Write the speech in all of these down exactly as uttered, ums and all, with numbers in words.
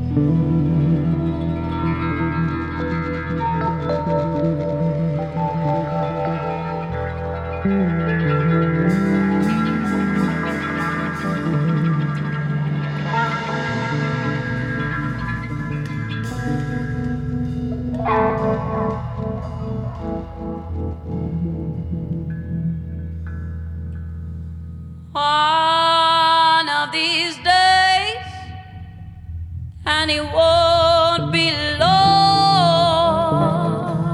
One of these days, and it won't be long.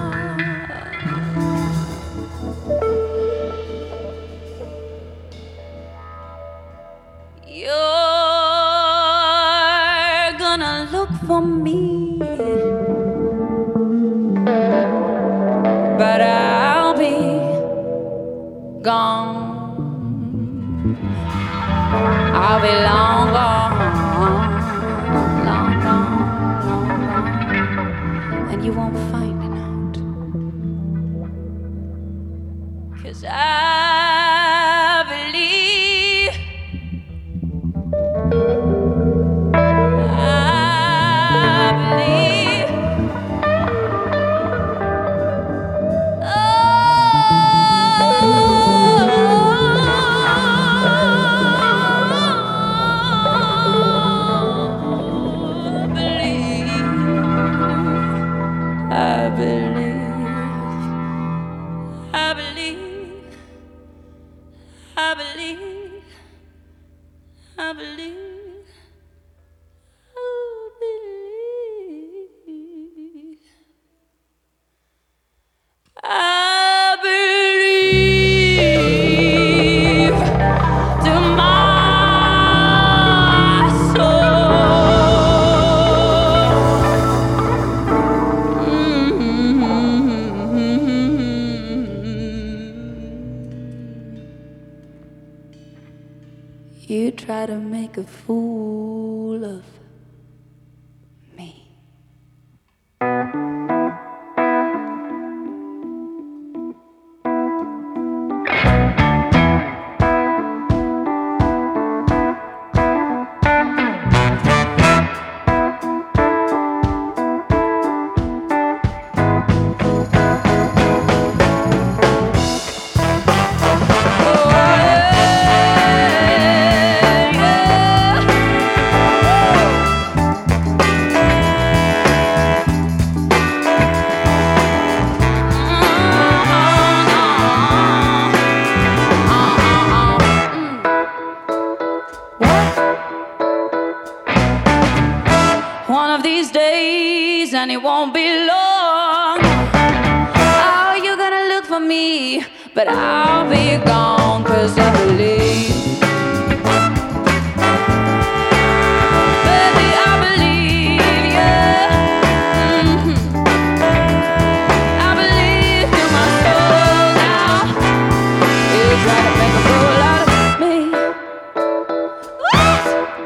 You're gonna look for me, but I'll be gone. I'll be long gone, long gone, long gone, and you won't find it out. 'Cause I believe, I believe, oh, I believe, I believe, I believe, I believe, I believe, I believe to my soul. You try to make a fool of me. One of these days, and it won't be long. Oh, you're gonna look for me, but I'll be gone. 'Cause I believe, baby, I believe, yeah. Mm-hmm. I believe through my soul now. You try to make a fool out of me. What?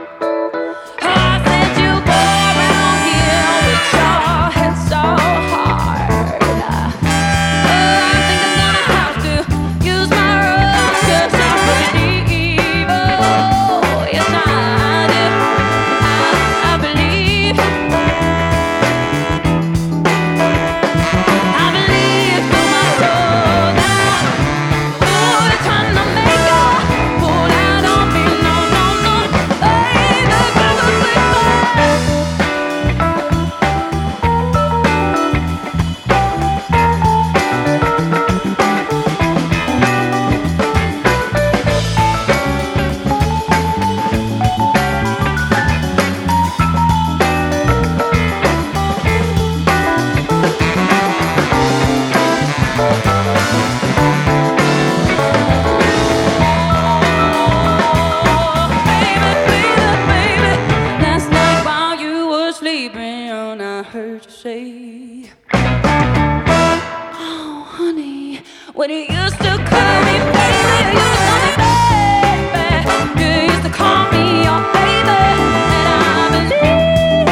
When you used to call me baby, you used to call me baby, you used to call me your baby, and I believe,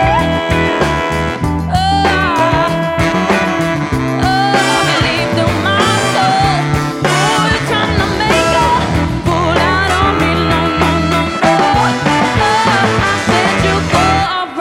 oh, oh, I believe through my soul. Oh, you're trying to make a fool out of me, no, no, no, no. Oh, I said you go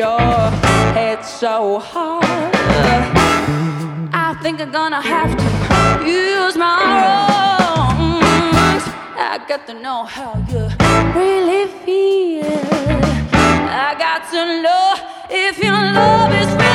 your head so hard. I think I'm gonna have to use my wrongs. I got to know how you really feel. I got to know if your love is real.